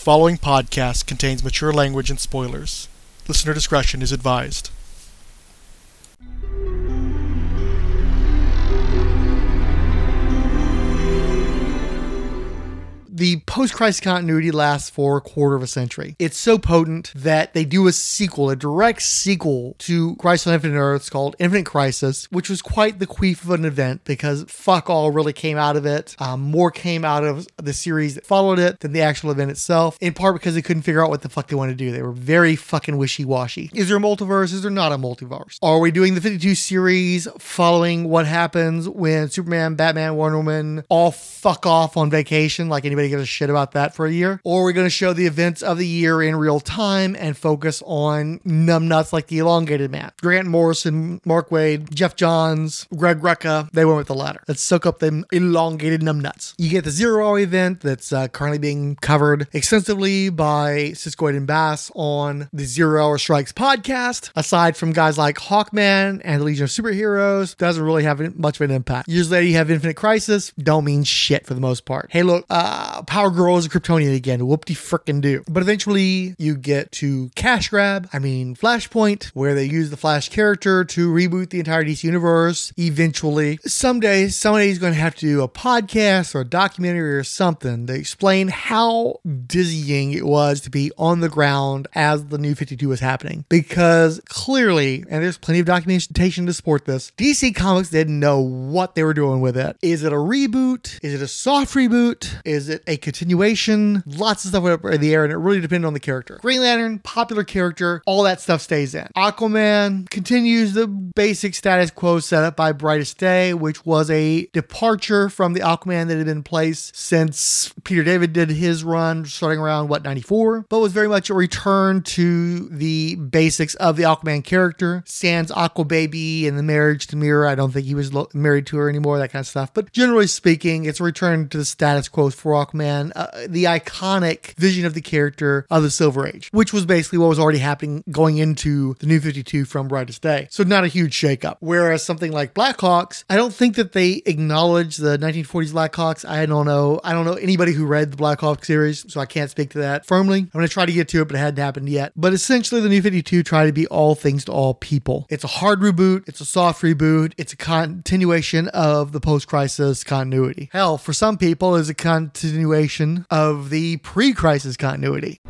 following podcast contains mature language and spoilers. Listener discretion is advised. The post-Crisis continuity lasts for a quarter of a century. It's so potent that they do a sequel, a direct sequel to Crisis on Infinite Earths called Infinite Crisis, which was quite the queef of an event because fuck all really came out of it. More came out of the series that followed it than the actual event itself, in part because they couldn't figure out what the fuck they wanted to do. They were very fucking wishy-washy. Is there a multiverse? Is there not a multiverse? Are we doing the 52 series following what happens when Superman, Batman, Wonder Woman all fuck off on vacation like anybody gives a shit about that for a year? Or are we going to show the events of the year in real time and focus on numbnuts like the Elongated Man? Grant Morrison, Mark Waid, Jeff Johns, Greg Rucka, they went with the latter. Let's soak up them elongated numbnuts. You get the Zero Hour event that's currently being covered extensively by Siskoid and Bass on the Zero Hour Strikes podcast. Aside from guys like Hawkman and the Legion of Superheroes, doesn't really have much of an impact. Years later, you have Infinite Crisis. Don't mean shit for the most part. Hey, look, Power Girl is a Kryptonian again. Whoop-de-frickin' do. But eventually, you get to Flashpoint, where they use the Flash character to reboot the entire DC universe. Eventually, somebody's going to have to do a podcast or a documentary or something to explain how dizzying it was to be on the ground as the New 52 was happening. Because clearly, and there's plenty of documentation to support this, DC Comics didn't know what they were doing with it. Is it a reboot? Is it a soft reboot? Is it a continuation? Lots of stuff went up in the air, and it really depended on the character. Green Lantern, popular character, all that stuff stays in. Aquaman continues the basic status quo set up by Brightest Day, which was a departure from the Aquaman that had been in place since Peter David did his run starting around, 94, but was very much a return to the basics of the Aquaman character. Sans Aquababy and the marriage to Mira. I don't think he was married to her anymore, that kind of stuff. But generally speaking, it's a return to the status quo for Aquaman, the iconic vision of the character of the Silver Age, which was basically what was already happening going into the New 52 from Brightest Day. So not a huge shakeup. Whereas something like Blackhawks, I don't think that they acknowledge the 1940s Blackhawks. I don't know anybody who read the Blackhawks series, so I can't speak to that firmly. I'm going to try to get to it, but it hadn't happened yet. But essentially, the New 52 tried to be all things to all people. It's a hard reboot. It's a soft reboot. It's a continuation of the post-crisis continuity. Hell, for some people, it's a continuation of the pre-crisis continuity.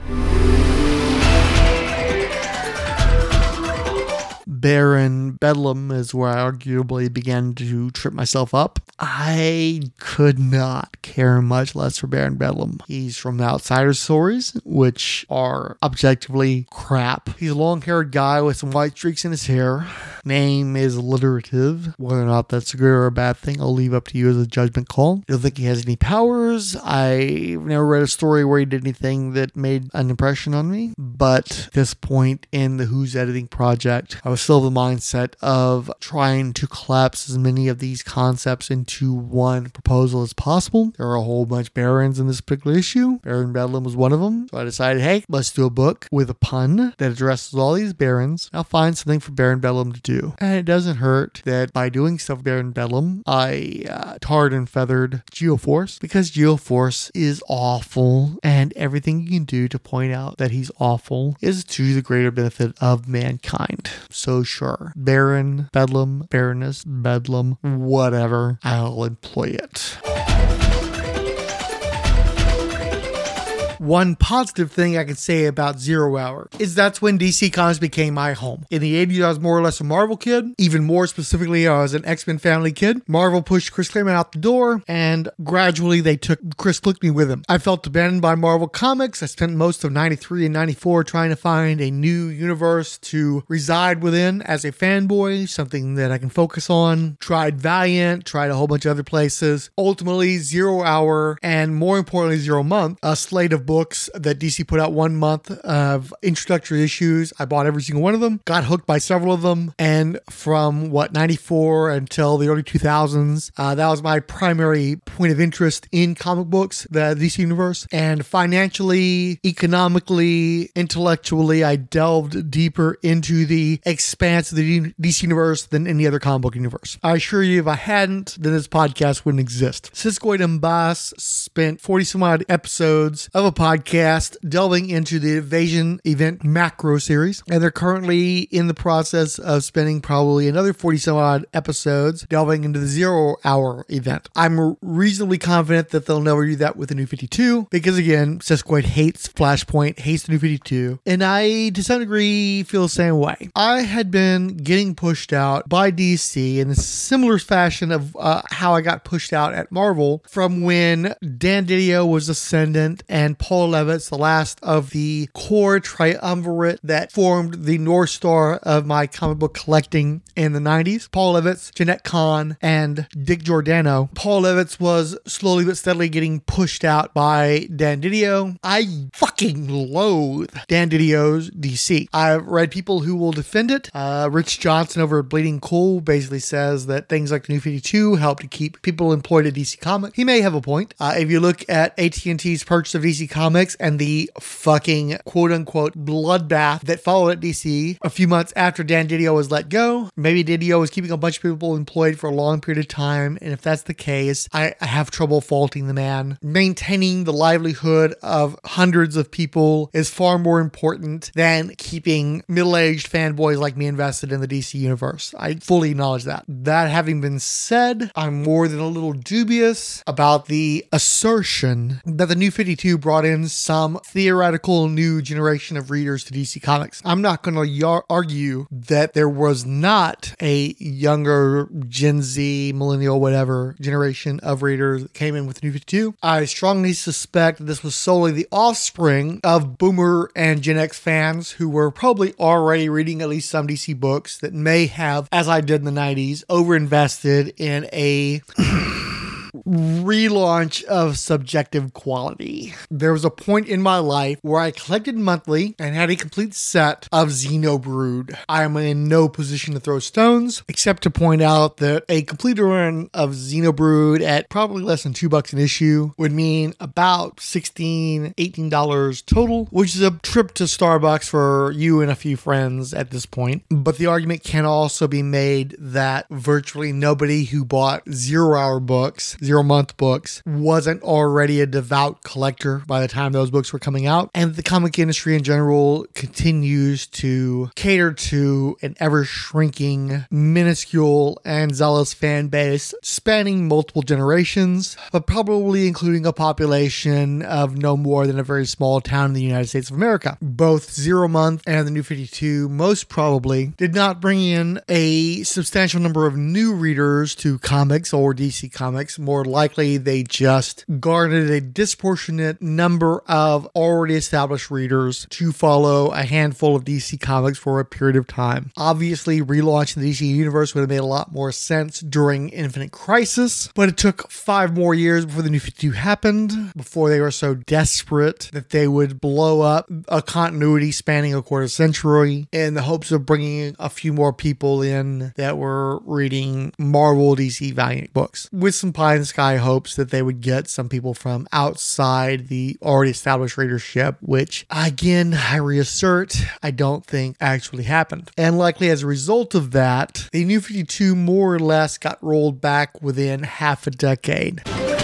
Baron Bedlam is where I arguably began to trip myself up. I could not care much less for Baron Bedlam. He's from the Outsider stories, which are objectively crap. He's a long-haired guy with some white streaks in his hair. Name is alliterative. Whether or not that's a good or a bad thing, I'll leave up to you as a judgment call. I don't think he has any powers. I've never read a story where he did anything that made an impression on me. But at this point in the Who's Editing project, I was still the mindset of trying to collapse as many of these concepts into one proposal as possible. There are a whole bunch of Barons in this particular issue. Baron Bedlam was one of them. So I decided, hey, let's do a book with a pun that addresses all these Barons. I'll find something for Baron Bedlam to do. And it doesn't hurt that by doing stuff with Baron Bedlam, I tarred and feathered Geoforce, because Geoforce is awful, and everything you can do to point out that he's awful is to the greater benefit of mankind. So sure, Baron, Bedlam, Baroness, Bedlam, whatever, I'll employ it. One positive thing I can say about Zero Hour is that's when DC Comics became my home. In the 80s, I was more or less a Marvel kid. Even more specifically, I was an X-Men family kid. Marvel pushed Chris Claremont out the door, and gradually they took Chris Glickman with him. I felt abandoned by Marvel Comics. I spent most of 93 and 94 trying to find a new universe to reside within as a fanboy, something that I can focus on. Tried Valiant, tried a whole bunch of other places. Ultimately, Zero Hour, and more importantly, Zero Month, a slate of books that DC put out 1 month of introductory issues. I bought every single one of them, got hooked by several of them, and from 94 until the early 2000s, that was my primary point of interest in comic books, the DC universe. And financially, economically, intellectually, I delved deeper into the expanse of the DC universe than any other comic book universe. I assure you, if I hadn't, then this podcast wouldn't exist. Siskoid and Bass spent 40 some odd episodes of a podcast delving into the Invasion Event Macro series, and they're currently in the process of spending probably another 40 some odd episodes delving into the 0 hour event. I'm reasonably confident that they'll never do that with the New 52 because, again, Siskoid hates Flashpoint, hates the New 52, and I, to some degree, feel the same way. I had been getting pushed out by DC in a similar fashion of how I got pushed out at Marvel from when Dan Didio was Ascendant and Paul Levitz, the last of the core triumvirate that formed the North Star of my comic book collecting in the 90s. Paul Levitz, Jeanette Kahn, and Dick Giordano. Paul Levitz was slowly but steadily getting pushed out by Dan Didio. I fucking loathe Dan Didio's DC. I've read people who will defend it. Rich Johnson over at Bleeding Cool basically says that things like the New 52 help to keep people employed at DC Comics. He may have a point. If you look at AT&T's purchase of DC Comics and the fucking quote-unquote bloodbath that followed at DC a few months after Dan Didio was let go, maybe Didio was keeping a bunch of people employed for a long period of time, and if that's the case, I have trouble faulting the man. Maintaining the livelihood of hundreds of people is far more important than keeping middle-aged fanboys like me invested in the DC universe. I fully acknowledge that. That having been said, I'm more than a little dubious about the assertion that the New 52 brought in some theoretical new generation of readers to DC Comics. I'm not going to argue that there was not a younger Gen Z, millennial, whatever generation of readers that came in with the New 52. I strongly suspect that this was solely the offspring of Boomer and Gen X fans who were probably already reading at least some DC books that may have, as I did in the 90s, overinvested in a relaunch of Subjective Quality. There was a point in my life where I collected monthly and had a complete set of Xenobrood. I am in no position to throw stones, except to point out that a complete run of Xenobrood at probably less than $2 an issue would mean about $16, $18 total, which is a trip to Starbucks for you and a few friends at this point. But the argument can also be made that virtually nobody who bought 0 hour books, 0 month books, wasn't already a devout collector by the time those books were coming out. And the comic industry in general continues to cater to an ever shrinking, minuscule, and zealous fan base spanning multiple generations, but probably including a population of no more than a very small town in the United States of America. Both 0 month and the New 52 most probably did not bring in a substantial number of new readers to comics or DC Comics. More likely, they just garnered a disproportionate number of already established readers to follow a handful of DC Comics for a period of time. Obviously, relaunching the DC Universe would have made a lot more sense during Infinite Crisis, but it took 5 more years before the New 52 happened, before they were so desperate that they would blow up a continuity spanning a quarter century in the hopes of bringing a few more people in that were reading Marvel DC Valiant books, with some pie in the sky hopes that they would get some people from outside the already established readership, which, again, I reassert, I don't think actually happened. And likely as a result of that, the New 52 more or less got rolled back within half a decade.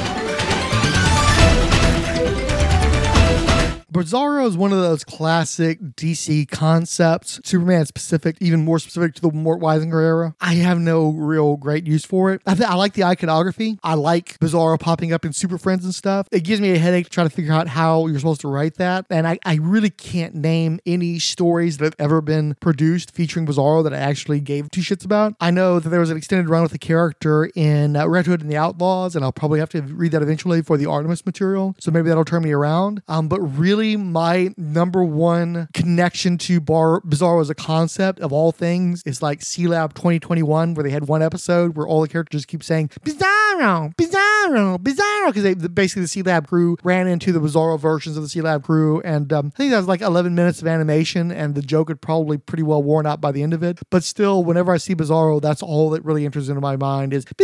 Bizarro is one of those classic DC concepts, Superman specific, even more specific to the Mort Weisinger era. I have no real great use for it. I like the iconography. I like Bizarro popping up in Super Friends and stuff. It gives me a headache to try to figure out how you're supposed to write that. And I really can't name any stories that have ever been produced featuring Bizarro that I actually gave 2 shits about. I know that there was an extended run with the character in Red Hood and the Outlaws, and I'll probably have to read that eventually for the Artemis material. So maybe that'll turn me around. But really, my number one connection to Bizarro as a concept of all things is like C-Lab 2021, where they had one episode where all the characters keep saying Bizarro, Bizarro, Bizarro, because basically the C-Lab crew ran into the Bizarro versions of the C-Lab crew, and I think that was like 11 minutes of animation, and the joke had probably pretty well worn out by the end of it. But still, whenever I see Bizarro, that's all that really enters into my mind is Bizarro.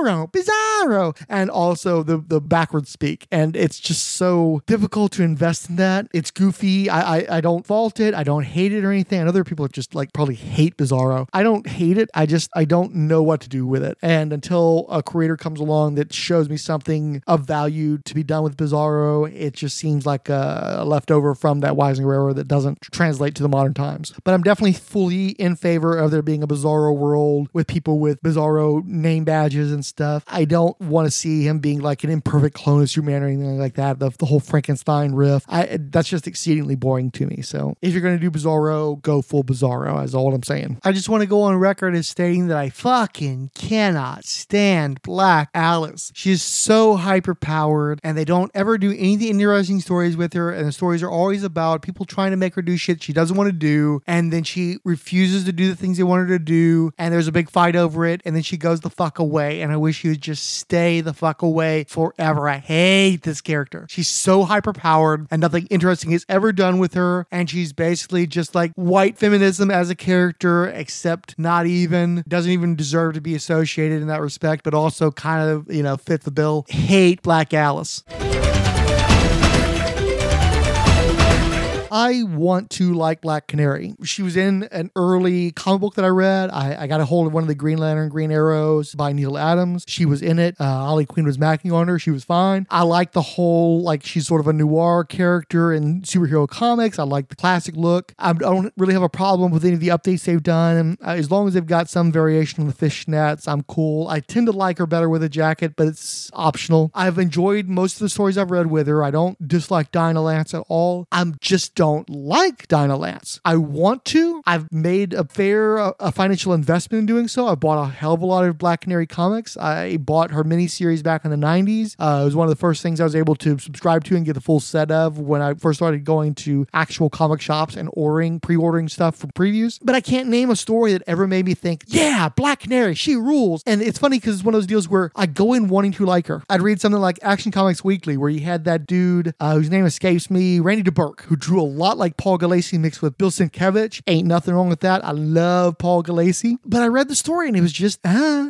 Bizarro, and also the backwards speak. And it's just so difficult to invest in that. It's goofy. I don't fault it. I don't hate it or anything. I know there are people that just like probably hate Bizarro. I don't hate it. I don't know what to do with it. And until a creator comes along that shows me something of value to be done with Bizarro, it just seems like a leftover from that Weisinger era that doesn't translate to the modern times. But I'm definitely fully in favor of there being a Bizarro world with people with Bizarro name badges and stuff. I don't want to see him being like an imperfect clone of Superman or anything like that. The whole Frankenstein riff, that's just exceedingly boring to me. So if you're going to do Bizarro, go full Bizarro, is all I'm saying. I just want to go on record as stating that I fucking cannot stand Black Alice. She is so hyper-powered, and they don't ever do anything interesting stories with her, and the stories are always about people trying to make her do shit she doesn't want to do, and then she refuses to do the things they want her to do, and there's a big fight over it, and then she goes the fuck away, and I wish she would just stay the fuck away forever. I hate this character. She's so hyper-powered, and nothing interesting is ever done with her, and she's basically just like white feminism as a character, except not even, doesn't even deserve to be associated in that respect, but also kind of, fit the bill. Hate Black Alice. I want to like Black Canary. She was in an early comic book that I read. I got a hold of one of the Green Lantern Green Arrows by Neil Adams. She was in it. Ollie Queen was macking on her. She was fine. I like the whole, like, she's sort of a noir character in superhero comics. I like the classic look. I don't really have a problem with any of the updates they've done. And as long as they've got some variation on the fishnets, I'm cool. I tend to like her better with a jacket, but it's optional. I've enjoyed most of the stories I've read with her. I don't dislike Dinah Lance at all. I'm just don't like Dinah Lance. I want to. I've made a financial investment in doing so. I bought a hell of a lot of Black Canary comics. I bought her miniseries back in the 90s. It was one of the first things I was able to subscribe to and get the full set of when I first started going to actual comic shops and pre-ordering stuff from previews. But I can't name a story that ever made me think, yeah, Black Canary, she rules. And it's funny because it's one of those deals where I go in wanting to like her. I'd read something like Action Comics Weekly where you had that dude whose name escapes me, Randy DeBurke, who drew a lot like Paul Galassi mixed with Bill Sienkiewicz. Ain't nothing wrong with that. I love Paul Galassi. But I read the story and it was just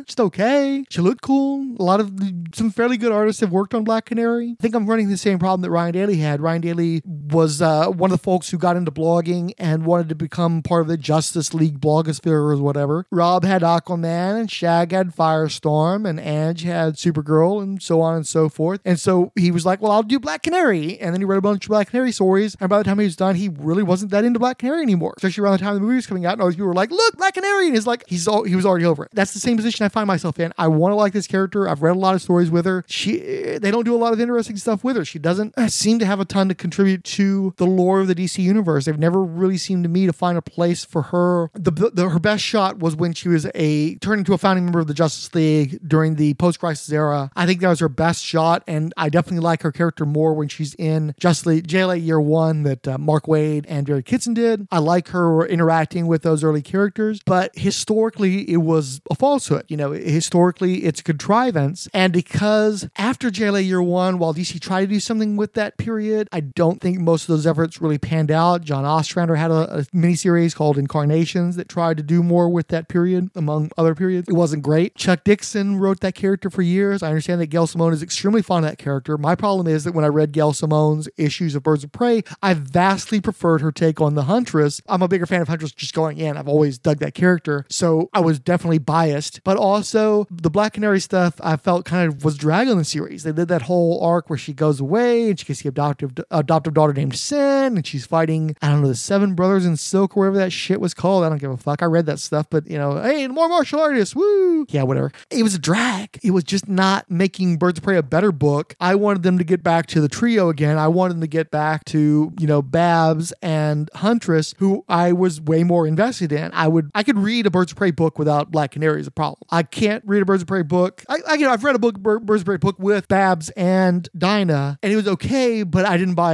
okay. She looked cool. Some fairly good artists have worked on Black Canary. I think I'm running the same problem that Ryan Daly had. Ryan Daly was one of the folks who got into blogging and wanted to become part of the Justice League blogosphere or whatever. Rob had Aquaman and Shag had Firestorm and Ange had Supergirl and so on and so forth. And so he was like, well, I'll do Black Canary. And then he read a bunch of Black Canary stories. And by the time he was done, he really wasn't that into Black Canary anymore. Especially around the time the movie was coming out and all these people were like, look, Black Canary. And he was already over it. That's the same position I find myself in. I want to like this character. I've read a lot of stories with her. They don't do a lot of interesting stuff with her. She doesn't seem to have a ton to contribute to the lore of the DC universe. They've never really seemed to me to find a place for her. Her best shot was when she was turned into a founding member of the Justice League during the post-crisis era. I think that was her best shot, and I definitely like her character more when she's in Justice League JLA Year One that Mark Waid and Barry Kitson did. I like her interacting with those early characters, but historically it was a falsehood. Historically it's a contrivance, and because after JLA Year One, while DC tried to do something with that period, I don't think most of those efforts really panned out. John Ostrander had a miniseries called Incarnations that tried to do more with that period, among other periods. It wasn't great. Chuck Dixon wrote that character for years. I understand that Gail Simone is extremely fond of that character. My problem is that when I read Gail Simone's issues of Birds of Prey, I vastly preferred her take on the Huntress. I'm a bigger fan of Huntress just going in. I've always dug that character, so I was definitely biased. But also, the Black Canary stuff I felt kind of was dragging the series. They did that whole arc where she goes away and she gets the adoptive daughter named Sin, and she's fighting, I don't know, the Seven Brothers in Silk or whatever that shit was called. I don't give a fuck. I read that stuff, but hey, more martial artists, woo! Yeah, whatever. It was a drag. It was just not making Birds of Prey a better book. I wanted them to get back to the trio again. I wanted them to get back to, Babs and Huntress, who I was way more invested in. I could read a Birds of Prey book without Black Canary is a problem. I can't read a Birds of Prey book. I've read a Birds of Prey book with Babs and Dinah, and it was okay, but I didn't buy it month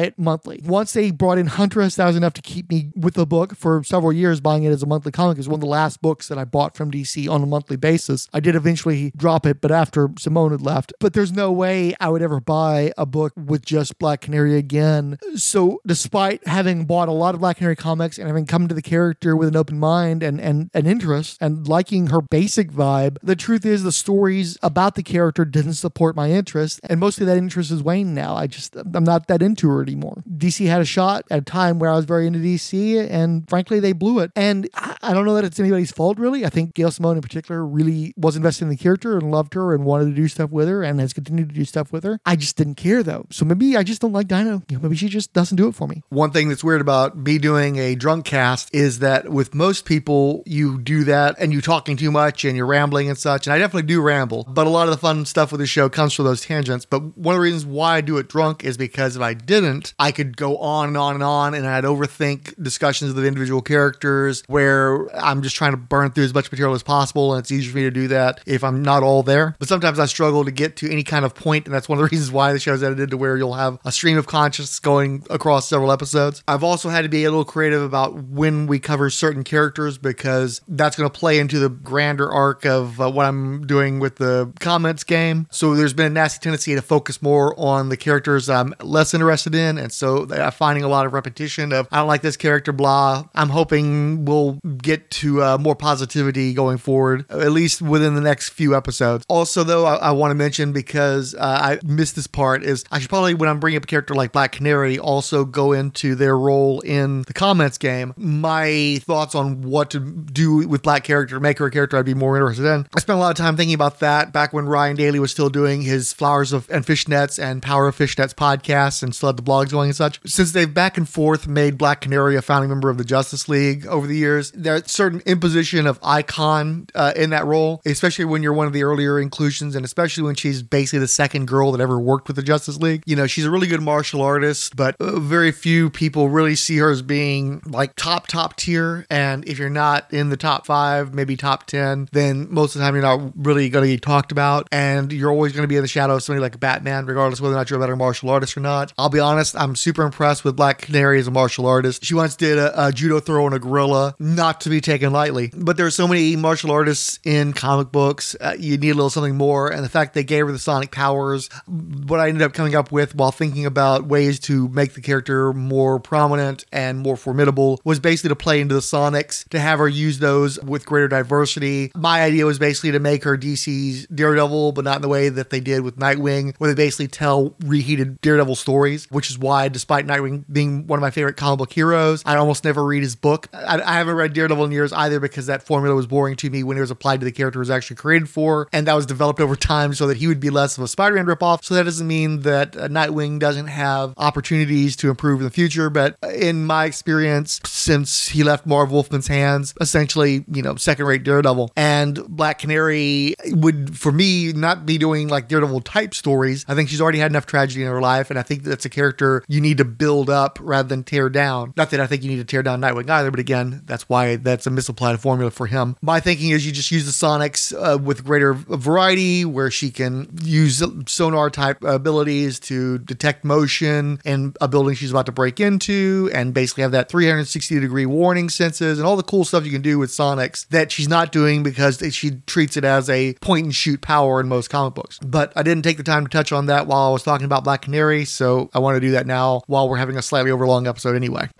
monthly. Once they brought in Huntress, that was enough to keep me with the book for several years, buying it as a monthly comic. It was one of the last books that I bought from DC on a monthly basis. I did eventually drop it, but after Simone had left. But there's no way I would ever buy a book with just Black Canary again. So despite having bought a lot of Black Canary comics and having come to the character with an open mind and an interest and liking her basic vibe, the truth is the stories about the character didn't support my interest, and mostly that interest is waned now. I'm not that into her anymore. DC had a shot at a time where I was very into DC, and frankly, they blew it. And I don't know that it's anybody's fault, really. I think Gail Simone in particular really was invested in the character and loved her and wanted to do stuff with her and has continued to do stuff with her. I just didn't care, though. So maybe I just don't like Dino. Maybe she just doesn't do it for me. One thing that's weird about me doing a drunk cast is that with most people, you do that and you're talking too much and you're rambling and such. And I definitely do ramble, but a lot of the fun stuff with the show comes from those tangents. But one of the reasons why I do it drunk is because if I didn't, I could go on and on and on, and I'd overthink discussions of the individual characters where I'm just trying to burn through as much material as possible, and it's easier for me to do that if I'm not all there. But sometimes I struggle to get to any kind of point, and that's one of the reasons why the show's edited to where you'll have a stream of consciousness going across several episodes. I've also had to be a little creative about when we cover certain characters, because that's going to play into the grander arc of what I'm doing with the comments game. So there's been a nasty tendency to focus more on the characters I'm less interested in, and so I'm finding a lot of repetition of, I don't like this character, blah. I'm hoping we'll get to more positivity going forward, at least within the next few episodes. Also, though, I want to mention, because I missed this part, is I should probably, when I'm bringing up a character like Black Canary, also go into their role in the comments game. My thoughts on what to do with Black character, make her a character I'd be more interested in. I spent a lot of time thinking about that back when Ryan Daly was still doing his Flowers and Fishnets and Power of Fishnets podcasts and still had the blogs going and such. Since they've back and forth made Black Canary a founding member of the Justice League over the years, there's certain imposition of icon in that role, especially when you're one of the earlier inclusions, and especially when she's basically the second girl that ever worked with the Justice League. You know, she's a really good martial artist, but very few people really see her as being like top tier. And if you're not in the top 5, maybe top 10, then most of the time you're not really going to get talked about, and you're always going to be in the shadow of somebody like Batman, regardless of whether or not you're a better martial artist or not. I'll be honest, I'm super impressed with Black Canary as a martial artist. She once did a judo throw on a gorilla, not to be taken lightly. But there's so many martial artists in comic books, you need a little something more, and the fact they gave her the sonic powers, what I ended up coming up with while thinking about ways to make the character more prominent and more formidable was basically to play into the sonics, to have her use those with greater diversity. My idea was basically to make her DC's Daredevil, but not in the way that they did with Nightwing, where they basically tell reheated Daredevil stories, which is why, despite Nightwing being one of my favorite comic book heroes, I almost never read his book. I haven't read Daredevil in years either, because that formula was boring to me when it was applied to the character it was actually created for, and that was developed over time so that he would be less of a Spider-Man ripoff. So that doesn't mean that Nightwing doesn't have opportunities to improve in the future, but in my experience, since he left Marv Wolfman's hands, essentially, second-rate Daredevil, and Black Canary would, for me, not be doing like Daredevil type stories. I think she's already had enough tragedy in her life, and I think that's a character you need to build up rather than tear down. Not that I think you need to tear down Nightwing either, but again, that's why that's a misapplied formula for him. My thinking is you just use the sonics with greater variety, where she can use sonar type abilities to detect motion in a building she's about to break into, and basically have that 360-degree warning senses and all the cool stuff you can do with sonics that she's not doing because she treats it as a point-and-shoot power in most comic books. But I didn't take the time to touch on that while I was talking about Black Canary, so I want to do that now while we're having a slightly overlong episode anyway.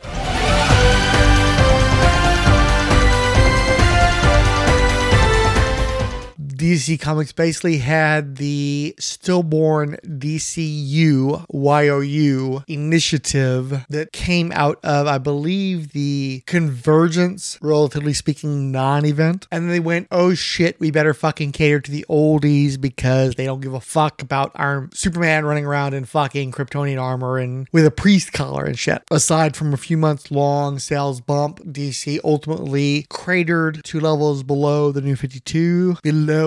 DC Comics basically had the stillborn DCU YOU initiative that came out of, I believe, the Convergence, relatively speaking, non-event. And then they went, oh shit, we better fucking cater to the oldies because they don't give a fuck about our Superman running around in fucking Kryptonian armor and with a priest collar and shit. Aside from a few months long sales bump, DC ultimately cratered 2 levels below the New 52, below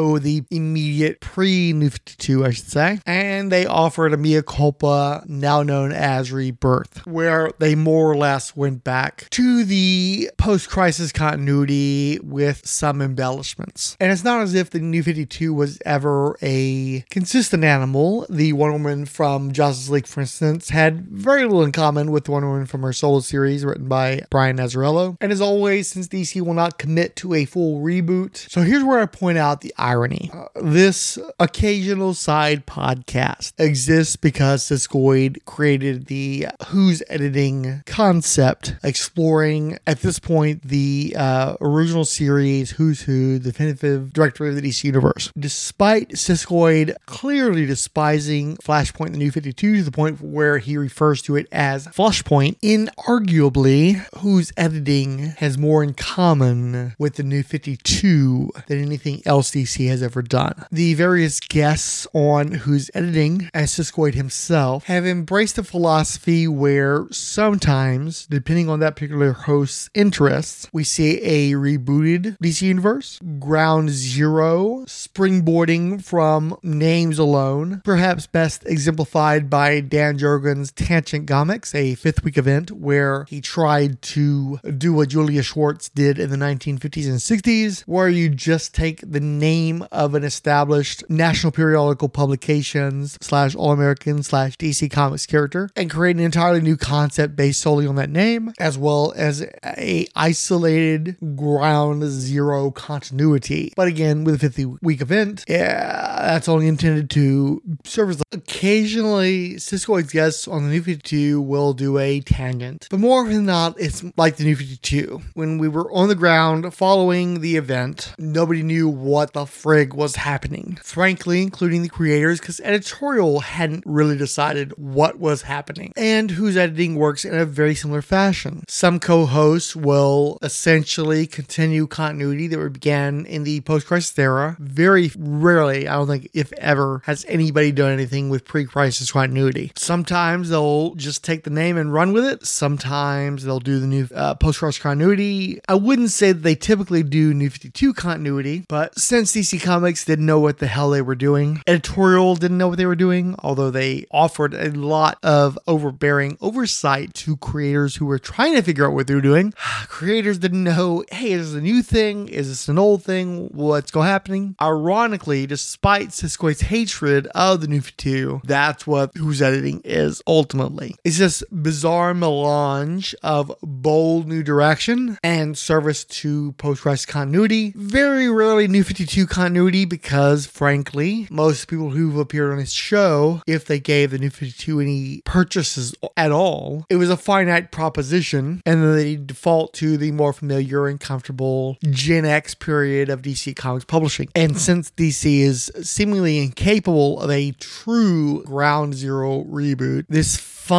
so the immediate pre-New 52, I should say. And they offered a mea culpa, now known as Rebirth, where they more or less went back to the post-crisis continuity with some embellishments. And it's not as if the New 52 was ever a consistent animal. The Wonder Woman from Justice League, for instance, had very little in common with the Wonder Woman from her solo series written by Brian Azzarello. And as always, since DC will not commit to a full reboot, so here's where I point out the irony. This occasional side podcast exists because Siskoid created the Who's Editing concept, exploring at this point the original series Who's Who, the definitive directory of the DC Universe. Despite Siskoid clearly despising Flashpoint and the New 52 to the point where he refers to it as Flashpoint, inarguably, Who's Editing has more in common with the New 52 than anything else DC has ever done. The various guests on Who's Editing, as Siskoid himself, have embraced a philosophy where sometimes, depending on that particular host's interests, we see a rebooted DC Universe, ground zero, springboarding from names alone, perhaps best exemplified by Dan Jurgens' Tangent Comics, a fifth week event where he tried to do what Julia Schwartz did in the 1950s and 60s, where you just take the name of an established national periodical publications / All-American / DC Comics character and create an entirely new concept based solely on that name, as well as a isolated ground zero continuity. But again, with a 50-week event, that's only intended to serve as occasionally Siskoid's guests on the New 52 will do a tangent. But more often than not, it's like the New 52. When we were on the ground following the event, nobody knew what the frig was happening. Frankly, including the creators, because editorial hadn't really decided what was happening. And Who's Editing works in a very similar fashion. Some co-hosts will essentially continue continuity that began in the post-crisis era. Very rarely, I don't think if ever, has anybody done anything with pre-crisis continuity. Sometimes they'll just take the name and run with it. Sometimes they'll do the new post-crisis continuity. I wouldn't say that they typically do New 52 continuity, but since DC Comics didn't know what the hell they were doing, editorial didn't know what they were doing, although they offered a lot of overbearing oversight to creators who were trying to figure out what they were doing. Creators didn't know, hey, is this a new thing? Is this an old thing? What's going happening? Ironically, despite Siskoid's hatred of the New 52, that's what Who's Editing is ultimately. It's this bizarre melange of bold new direction and service to post-crisis continuity. Very rarely New 52 continuity because, frankly, most people who've appeared on this show, if they gave the New 52 any purchases at all, it was a finite proposition, and then they default to the more familiar and comfortable Gen X period of DC Comics publishing. And since DC is seemingly incapable of a true ground zero reboot, this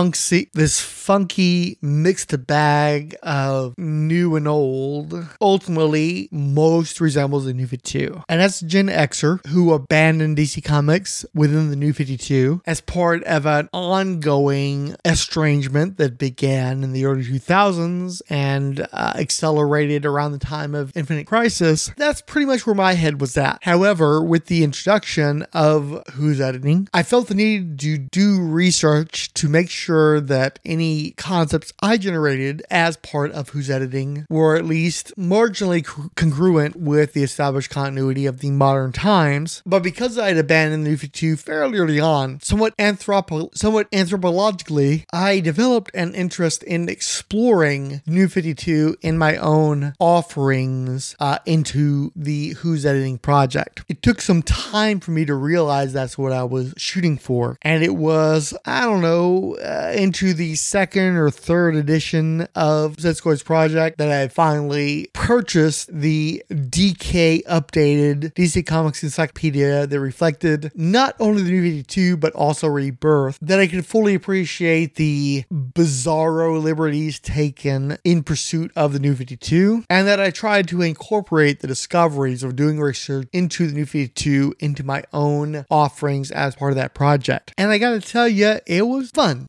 funky mixed bag of new and old ultimately most resembles the New 52. And that's Gen Xer, who abandoned DC Comics within the New 52 as part of an ongoing estrangement that began in the early 2000s and accelerated around the time of Infinite Crisis. That's pretty much where my head was at. However, with the introduction of Who's Editing, I felt the need to do research to make sure that any concepts I generated as part of Who's Editing were at least marginally congruent with the established continuity of the modern times. But because I had abandoned the New 52 fairly early on, somewhat anthropologically, I developed an interest in exploring New 52 in my own offerings into the Who's Editing project. It took some time for me to realize that's what I was shooting for, and it was, I don't know, into the second or third edition of Siskoid's project that I finally purchased the DK updated DC Comics Encyclopedia that reflected not only the New 52 but also Rebirth, that I could fully appreciate the bizarro liberties taken in pursuit of the New 52, and that I tried to incorporate the discoveries of doing research into the New 52 into my own offerings as part of that project. And I gotta tell you, it was fun.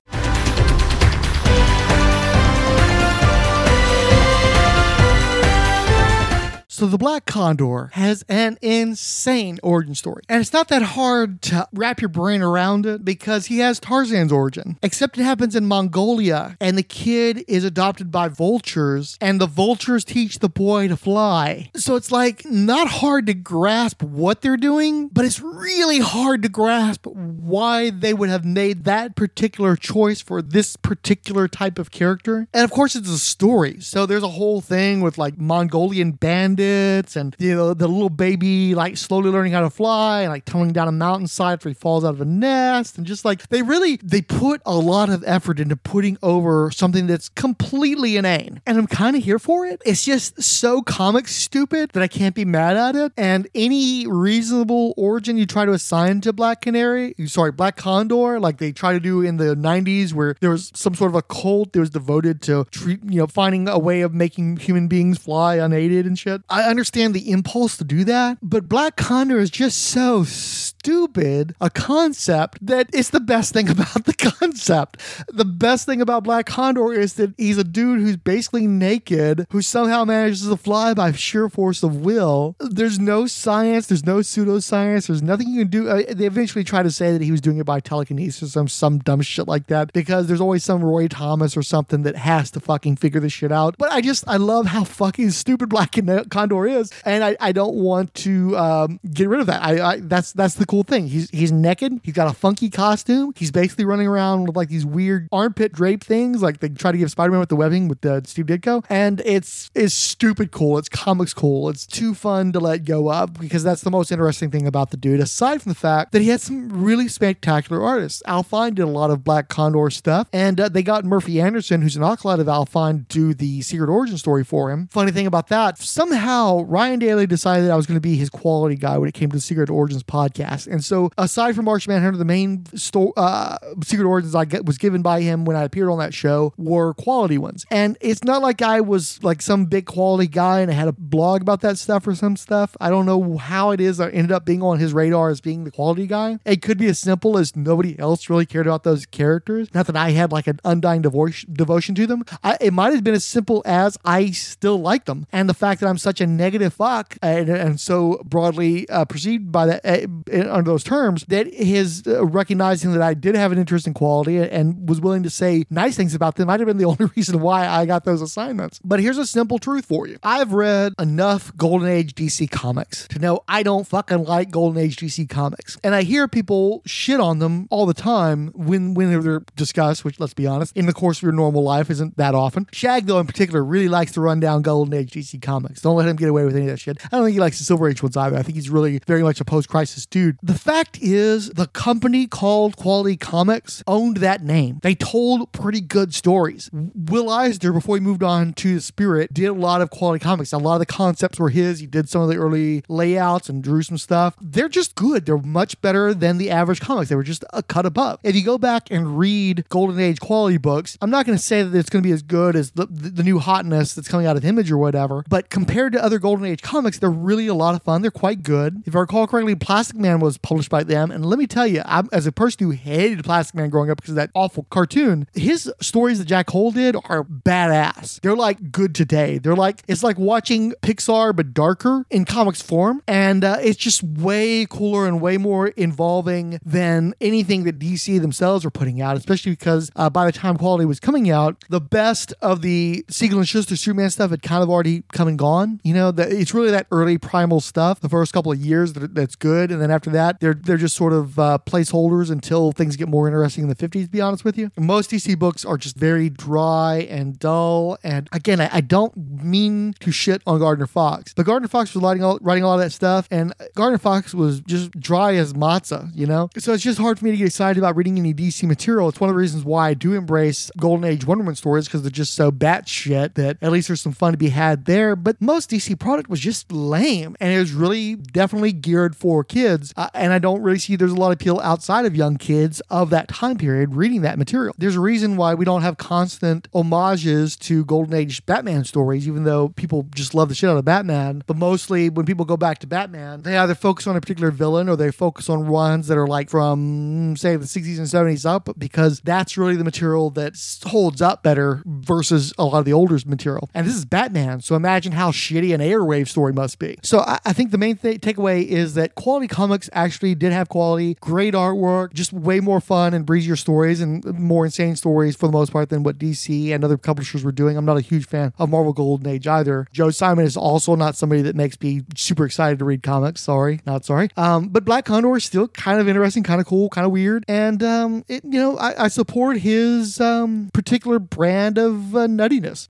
So So the Black Condor has an insane origin story. And it's not that hard to wrap your brain around it because he has Tarzan's origin. Except it happens in Mongolia and the kid is adopted by vultures and the vultures teach the boy to fly. So it's like not hard to grasp what they're doing, but it's really hard to grasp why they would have made that particular choice for this particular type of character. And of course it's a story. So there's a whole thing with like Mongolian bandits and the little baby like slowly learning how to fly and like tumbling down a mountainside after he falls out of a nest, and just like they put a lot of effort into putting over something that's completely inane, and I'm kind of here for it. It's just so comic stupid that I can't be mad at it. And any reasonable origin you try to assign to Black Condor, like they try to do in the 90s where there was some sort of a cult that was devoted to finding a way of making human beings fly unaided and shit. I understand the impulse to do that, but Black Condor is just so stupid a concept that it's the best thing about the concept. The best thing about Black Condor is that he's a dude who's basically naked, who somehow manages to fly by sheer force of will. There's no science, there's no pseudoscience, there's nothing you can do. They eventually try to say that he was doing it by telekinesis or some dumb shit like that, because there's always some Roy Thomas or something that has to fucking figure this shit out. But I love how fucking stupid Black Condor is, and I don't want to get rid of that. That's the cool thing. He's naked, he's got a funky costume, he's basically running around with like these weird armpit drape things like they try to give Spider-Man with the webbing with Steve Ditko, and it's stupid cool, it's comics cool, it's too fun to let go of, because that's the most interesting thing about the dude, aside from the fact that he had some really spectacular artists. Al Fine did a lot of Black Condor stuff, and they got Murphy Anderson, who's an acolyte of Al Fine, to do the secret origin story for him. Funny thing about that, somehow Ryan Daly decided I was going to be his quality guy when it came to the Secret Origins podcast. And so aside from Martian Manhunter, the main Secret Origins was given by him when I appeared on that show were quality ones. And it's not like I was like some big quality guy and I had a blog about that stuff or some stuff. I don't know how it is I ended up being on his radar as being the quality guy. It could be as simple as nobody else really cared about those characters. Not that I had like an undying devotion to them. It might have been as simple as I still like them. And the fact that I'm such a negative fuck and so broadly perceived by that under those terms, that his recognizing that I did have an interest in quality and was willing to say nice things about them might have been the only reason why I got those assignments. But here's a simple truth for you. I've read enough Golden Age DC comics to know I don't fucking like Golden Age DC comics. And I hear people shit on them all the time when they're discussed, which, let's be honest, in the course of your normal life isn't that often. Shag, though, in particular, really likes to run down Golden Age DC comics. Don't let him get away with any of that shit. I don't think he likes the Silver Age ones either. I think he's really very much a post-crisis dude. The fact is, the company called Quality Comics owned that name. They told pretty good stories. Will Eisner, before he moved on to Spirit, did a lot of Quality Comics. A lot of the concepts were his. He did some of the early layouts and drew some stuff. They're just good. They're much better than the average comics. They were just a cut above. If you go back and read Golden Age quality books, I'm not going to say that it's going to be as good as the new hotness that's coming out of Image or whatever, but compared to other Golden Age comics, they're really a lot of fun. They're quite good. If I recall correctly, Plastic Man was published by them, and let me tell you, as a person who hated Plastic Man growing up because of that awful cartoon, his stories that Jack Hole did are badass. They're like good today. They're like, it's like watching Pixar but darker in comics form, and it's just way cooler and way more involving than anything that DC themselves were putting out, especially because by the time Quality was coming out, the best of the Siegel and Schuster Superman stuff had kind of already come and gone. You know, it's really that early primal stuff, the first couple of years that's good, and then after that, they're just sort of placeholders until things get more interesting in the 50s, to be honest with you. Most DC books are just very dry and dull, and again, I don't mean to shit on Gardner Fox, but Gardner Fox was writing a lot of that stuff, and Gardner Fox was just dry as matzah, you know? So it's just hard for me to get excited about reading any DC material. It's one of the reasons why I do embrace Golden Age Wonder Woman stories, because they're just so batshit that at least there's some fun to be had there. But most DC product was just lame, and it was really definitely geared for kids, and I don't really see there's a lot of appeal outside of young kids of that time period reading that material. There's a reason why we don't have constant homages to Golden Age Batman stories, even though people just love the shit out of Batman. But mostly when people go back to Batman, they either focus on a particular villain or they focus on ones that are like from, say, the 60s and 70s up, because that's really the material that holds up better versus a lot of the older material. And this is Batman, so imagine how shitty an airwave story must be. So I think the main takeaway is that quality comics actually did have quality, great artwork, just way more fun and breezier stories and more insane stories for the most part than what DC and other publishers were doing. I'm not a huge fan of Marvel Golden Age either. Joe Simon is also not somebody that makes me super excited to read comics. Sorry, not sorry. But Black Condor is still kind of interesting, kind of cool, kind of weird. And, I support his particular brand of nuttiness.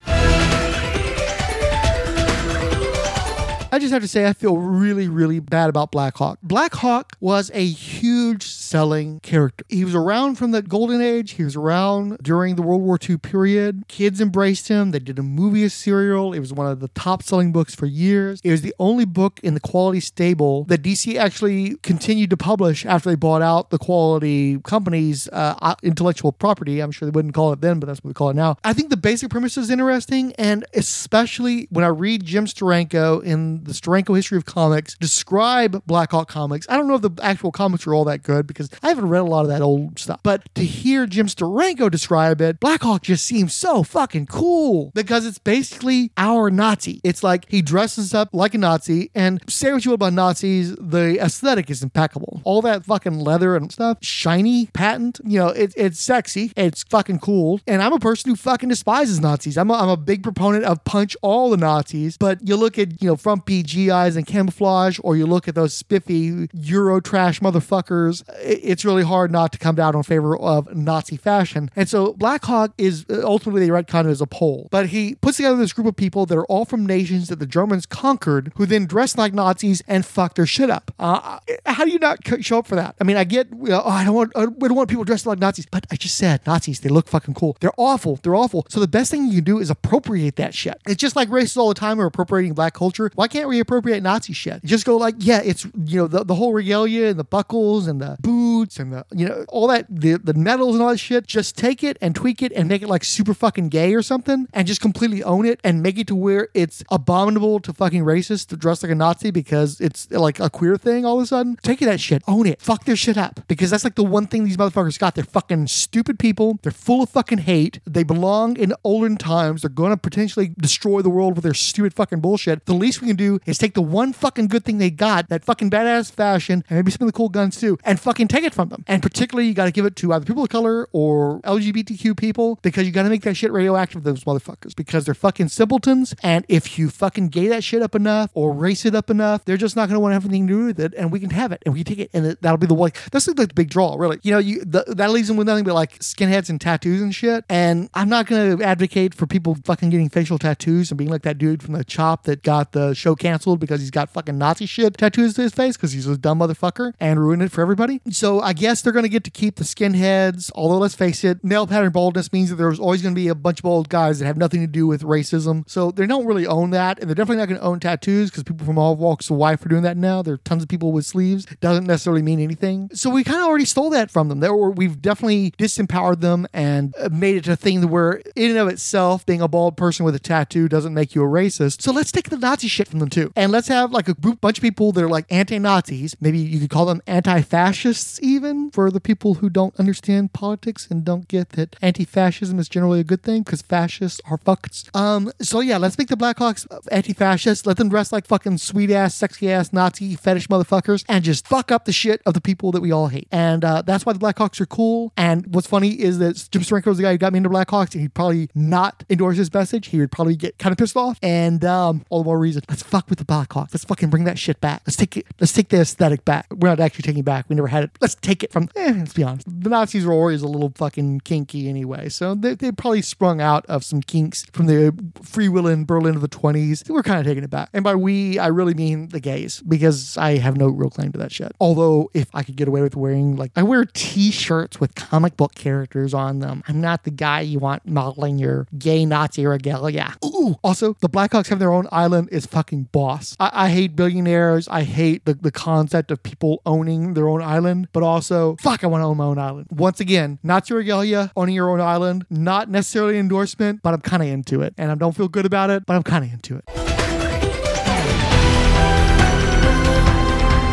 I just have to say I feel really, really bad about Black Hawk. Black Hawk was a huge selling character. He was around from the Golden Age. He was around during the World War II period. Kids embraced him. They did a movie, a serial. It was one of the top selling books for years. It was the only book in the Quality stable that DC actually continued to publish after they bought out the Quality company's intellectual property. I'm sure they wouldn't call it then, but that's what we call it now. I think the basic premise is interesting, and especially when I read Jim Steranko in the Steranko History of Comics describe Black Hawk Comics. I don't know if the actual comics are all that good because I haven't read a lot of that old stuff. But to hear Jim Steranko describe it, Black Hawk just seems so fucking cool because it's basically our Nazi. It's like he dresses up like a Nazi, and say what you will about Nazis, the aesthetic is impeccable. All that fucking leather and stuff, shiny, patent, it's sexy, it's fucking cool. And I'm a person who fucking despises Nazis. I'm a big proponent of punch all the Nazis, but you look at, from PG eyes and camouflage, or you look at those spiffy Euro trash motherfuckers, it's really hard not to come down in favor of Nazi fashion. And so Black Hawk is ultimately they retcon it as a Pole, but he puts together this group of people that are all from nations that the Germans conquered, who then dress like Nazis and fuck their shit up. How do you not show up for that? I mean, I get, we don't want people dressed like Nazis, but I just said Nazis, they look fucking cool. They're awful. So the best thing you can do is appropriate that shit. It's just like racists all the time are appropriating black culture. Why can't we appropriate Nazi shit? Just go like, yeah, it's, the whole regalia and the buckles and the boots and the, all that, the medals and all that shit. Just take it and tweak it and make it like super fucking gay or something and just completely own it and make it to where it's abominable to fucking racists to dress like a Nazi because it's like a queer thing all of a sudden. Take that shit, own it, fuck their shit up, because that's like the one thing these motherfuckers got. They're fucking stupid people. They're full of fucking hate. They belong in olden times. They're going to potentially destroy the world with their stupid fucking bullshit. The least we can do is take the one fucking good thing they got, that fucking badass fashion, and maybe some of the cool guns too, and fucking take it from them. And particularly, you got to give it to either people of color or LGBTQ people, because you got to make that shit radioactive to those motherfuckers, because they're fucking simpletons. And if you fucking gay that shit up enough or race it up enough, they're just not going to want to have anything to do with it, and we can have it, and we can take it, and that'll be the one. That's like the big draw, really. That leaves them with nothing but like skinheads and tattoos and shit. And I'm not going to advocate for people fucking getting facial tattoos and being like that dude from the Chop that got the show canceled because he's got fucking Nazi shit tattoos to his face because he's a dumb motherfucker and ruined it for everybody. So I guess they're going to get to keep the skinheads, although let's face it, nail pattern baldness means that there's always going to be a bunch of old guys that have nothing to do with racism. So they don't really own that, and they're definitely not going to own tattoos because people from all walks of life are doing that now. There are tons of people with sleeves. Doesn't necessarily mean anything. So we kind of already stole that from them. We've definitely disempowered them and made it a thing where in and of itself, being a bald person with a tattoo doesn't make you a racist. So let's take the Nazi shit from them too. And let's have like a bunch of people that are like anti-Nazis. Maybe you could call them anti-fascists even, for the people who don't understand politics and don't get that anti-fascism is generally a good thing because fascists are fucks. So yeah, let's make the Blackhawks anti-fascists. Let them dress like fucking sweet-ass, sexy-ass Nazi fetish motherfuckers and just fuck up the shit of the people that we all hate. And that's why the Blackhawks are cool. And what's funny is that Jim Steranko is the guy who got me into Blackhawks, and he'd probably not endorse his message. He would probably get kind of pissed off. And all the more reason, let's fuck with the Blackhawks. Let's fucking bring that shit back. Let's take the aesthetic back. We're not actually taking it back. We never had it. Let's take it from, let's be honest. The Nazis were always a little fucking kinky anyway. So they probably sprung out of some kinks from the free will in Berlin of the 20s. We're kind of taking it back. And by we, I really mean the gays, because I have no real claim to that shit. Although if I could get away with wearing, I wear t-shirts with comic book characters on them. I'm not the guy you want modeling your gay Nazi regalia. Ooh. Also, the Blackhawks have their own island is fucking boss. I hate billionaires. I hate the concept of people owning their own island, but also, fuck, I want to own my own island. Once again, Nazi regalia, owning your own island, not necessarily an endorsement, but I'm kind of into it. And I don't feel good about it, but I'm kind of into it.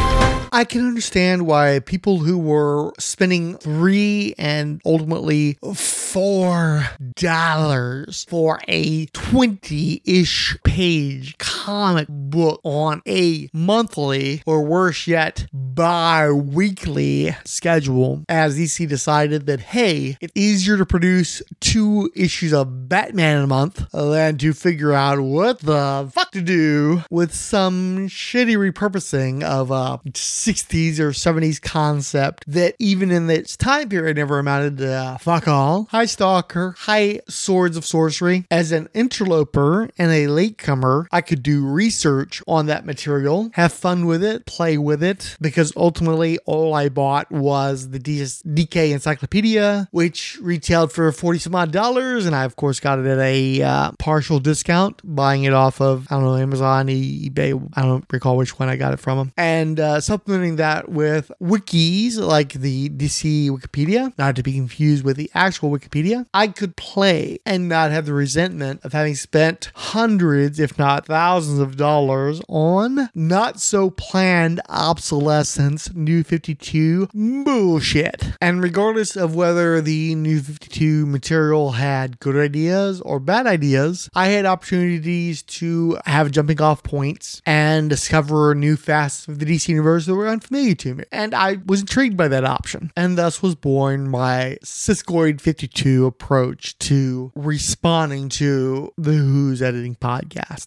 I can understand why people who were spending $3 and ultimately $4 for a 20-ish page comic book on a monthly, or worse yet, bi-weekly schedule, as DC decided that, hey, it's easier to produce 2 issues of Batman in a month than to figure out what the fuck to do with some shitty repurposing of a 60s or 70s concept that even in its time period never amounted to fuck all. Hi Stalker, hi Swords of Sorcery. As an interloper and a latecomer, I could do research on that material, have fun with it, play with it, because ultimately all I bought was the DK Encyclopedia, which retailed for $40 some odd, and I of course got it at a partial discount, buying it off of, I don't know, Amazon, eBay, I don't recall which one I got it from them, and supplementing that with wikis like the DC Wikipedia, not to be confused with the actual Wikipedia. I could play and not have the resentment of having spent hundreds, if not thousands of dollars on not so planned obsolescence New 52 bullshit. And regardless of whether the New 52 material had good ideas or bad ideas, I had opportunities to have jumping off points and discover new facets of the DC universe that were unfamiliar to me. And I was intrigued by that option. And thus was born my Siskoid 52 approach to responding to the Who's Editing podcast.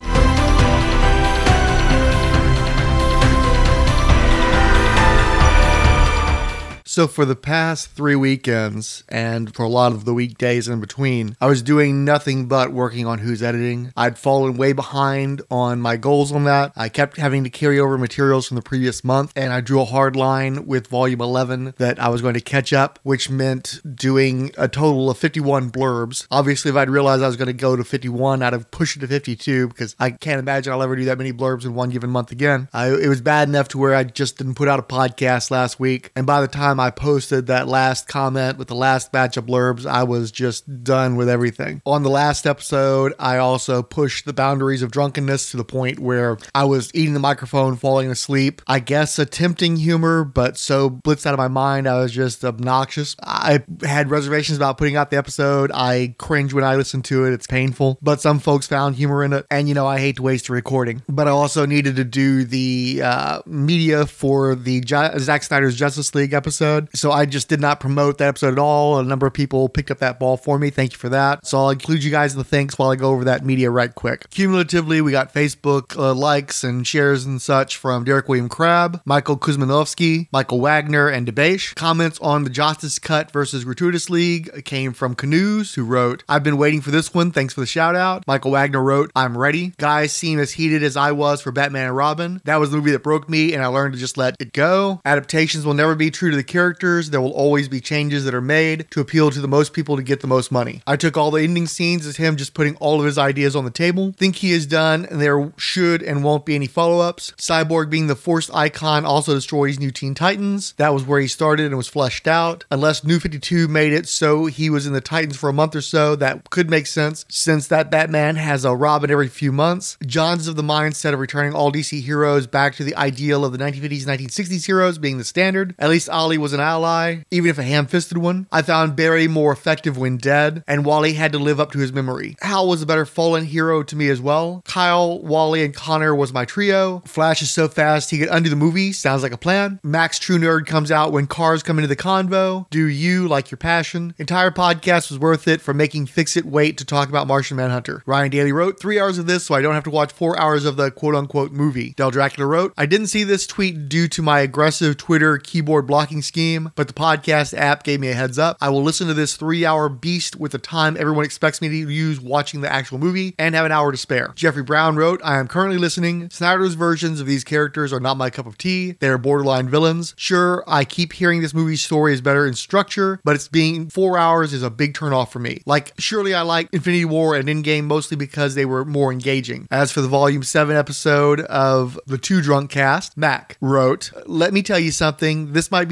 So for the past 3 weekends, and for a lot of the weekdays in between, I was doing nothing but working on Who's Editing. I'd fallen way behind on my goals on that. I kept having to carry over materials from the previous month, and I drew a hard line with volume 11 that I was going to catch up, which meant doing a total of 51 blurbs. Obviously, if I'd realized I was going to go to 51, I'd have pushed it to 52, because I can't imagine I'll ever do that many blurbs in one given month again. It was bad enough to where I just didn't put out a podcast last week, and by the time I posted that last comment with the last batch of blurbs, I was just done with everything. On the last episode, I also pushed the boundaries of drunkenness to the point where I was eating the microphone, falling asleep. I guess attempting humor, but so blitzed out of my mind, I was just obnoxious. I had reservations about putting out the episode. I cringe when I listen to it. It's painful, but some folks found humor in it. And I hate to waste a recording, but I also needed to do the media for the Zack Snyder's Justice League episode. So I just did not promote that episode at all. A number of people picked up that ball for me. Thank you for that. So I'll include you guys in the thanks while I go over that media right quick. Cumulatively, we got Facebook likes and shares and such from Derek William Crabb, Michael Kuzmanovsky, Michael Wagner, and Debesh. Comments on the Justice Cut versus Gratuitous League came from Canoes, who wrote, "I've been waiting for this one. Thanks for the shout out." Michael Wagner wrote, "I'm ready. Guys seem as heated as I was for Batman and Robin. That was the movie that broke me, and I learned to just let it go. Adaptations will never be true to the characters. There will always be changes that are made to appeal to the most people to get the most money. I took all the ending scenes as him just putting all of his ideas on the table. Think he is done, and there should and won't be any follow-ups. Cyborg being the forced icon also destroys New Teen Titans. That was where he started and was fleshed out. Unless New 52 made it so he was in the Titans for a month or so, that could make sense, since that Batman has a Robin every few months. John's of the mindset of returning all DC heroes back to the ideal of the 1950s, 1960s heroes being the standard. At least Ollie was an ally, even if a ham-fisted one. I found Barry more effective when dead, and Wally had to live up to his memory. Hal was a better fallen hero to me as well. Kyle, Wally, and Connor was my trio. Flash is so fast he could undo the movie. Sounds like a plan. Max True Nerd comes out when cars come into the convo. Do you like your passion? Entire podcast was worth it for making Fix-It wait to talk about Martian Manhunter. Ryan Daly wrote, 3 hours of this so I don't have to watch 4 hours of the quote-unquote movie. Del Dracula wrote, I didn't see this tweet due to my aggressive Twitter keyboard blocking scheme, but the podcast app gave me a heads up. I will listen to this 3-hour beast with the time everyone expects me to use watching the actual movie and have an hour to spare. Jeffrey Brown wrote, I am currently listening. Snyder's versions of these characters are not my cup of tea. They are borderline villains. Sure, I keep hearing this movie's story is better in structure, but it's being 4 hours is a big turnoff for me. Like, surely I like Infinity War and Endgame mostly because they were more engaging. As for the Volume 7 episode of the Two Drunk Cast, Mac wrote, let me tell you something. This might be the single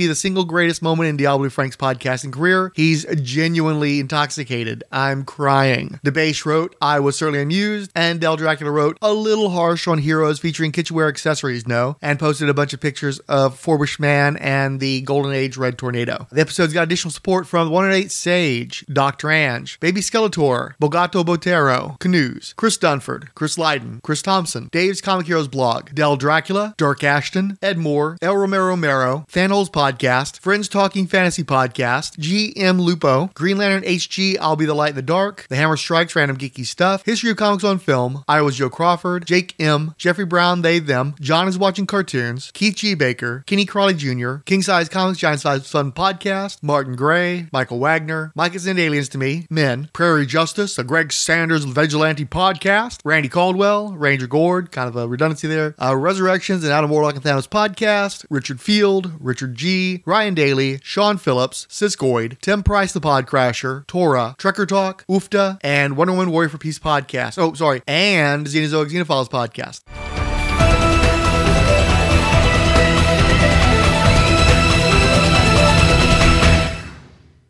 single greatest moment in Diablo Frank's podcasting career. He's genuinely intoxicated. I'm crying. DeBase wrote, I was certainly amused, and Del Dracula wrote, a little harsh on heroes featuring kitchenware accessories, no? And posted a bunch of pictures of Forbush Man and the Golden Age Red Tornado. The episode's got additional support from 108 Sage, Dr. Ange, Baby Skeletor, Bogato Botero, Canoes, Chris Dunford, Chris Lydon, Chris Thompson, Dave's Comic Heroes blog, Del Dracula, Dirk Ashton, Ed Moore, El Romero, Fanholes Podcast, Friends Talking Fantasy Podcast, GM Lupo, Green Lantern HG, I'll Be the Light in the Dark, The Hammer Strikes, Random Geeky Stuff, History of Comics on Film, I Was Joe Crawford, Jake M, Jeffrey Brown, They, Them, John is Watching Cartoons, Keith G. Baker, Kenny Crawley Jr., King Size Comics, Giant Size Fun Podcast, Martin Gray, Michael Wagner, Mike is in Aliens to Me, Men, Prairie Justice, a Greg Sanders Vigilante Podcast, Randy Caldwell, Ranger Gord, kind of a redundancy there, Resurrections and Out of Warlock and Thanos Podcast, Richard Field, Richard G, Ryan Daly, Sean Phillips, Siskoid, Tim Price the Podcrasher, Tora, Trekker Talk, Oofta, and Wonder Woman Warrior for Peace Podcast. Oh, sorry, and Xenozoic Xenophiles Podcast.